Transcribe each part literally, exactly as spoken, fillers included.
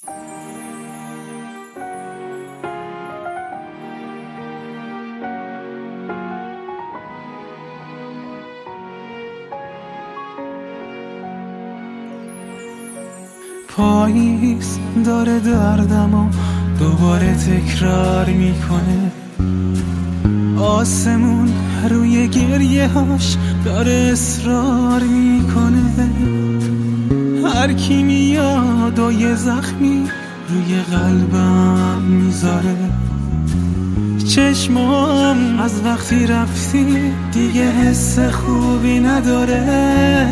پاییز داره دردمو دوباره تکرار میکنه، آسمون روی گریه هاش داره اصرار میکنه. هر کی میاد و یه زخمی روی قلبم میذاره، چشمام از وقتی رفتی دیگه حس خوبی نداره.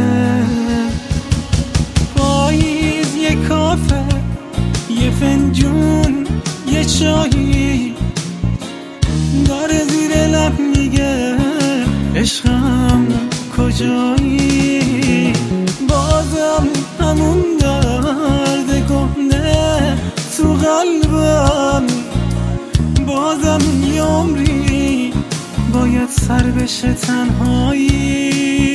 پاییز یه کافه، یه فنجون، یه چایی داره زیر لب میگه عشقم کجایی. بازم همون درد کهنه تو قلبم، بازم یه عمری باید سر بشه تنهایی.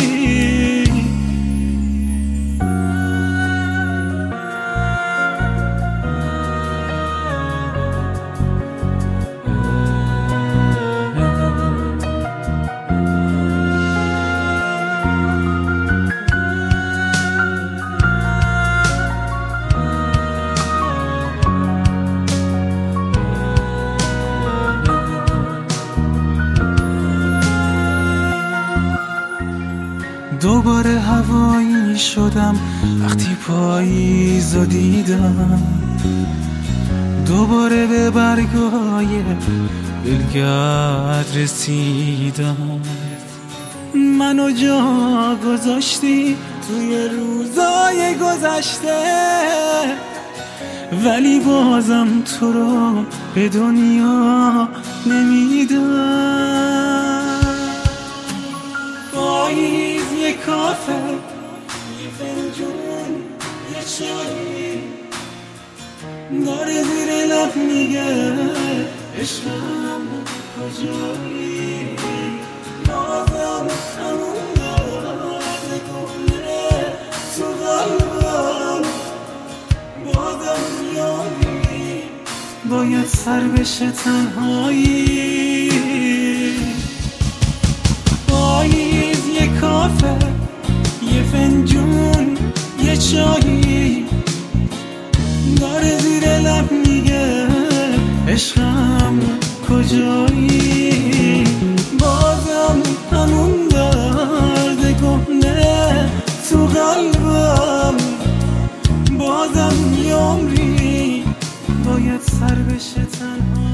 دوباره هوایی شدم وقتی پاییزو دیدم، دوباره به برگای دلگرد رسیدم. منو جا گذاشتی توی روزای گذشته، ولی بازم تو رو به دنیا نمیدم. پاییز یه کافه، یه فنجون، یه چایی داره زیر لب میگه عشقم کجایی. بازم همون درد کهنه تو قلبم، بازم یادی باید سر بشه تنهایی. پاییز یه کافه، یه فنجون، یه چایی داره زیر لب میگه عشقم کجایی. بازم همون درد کهنه تو قلبم، بازم یه عمری باید سر بشه تنها.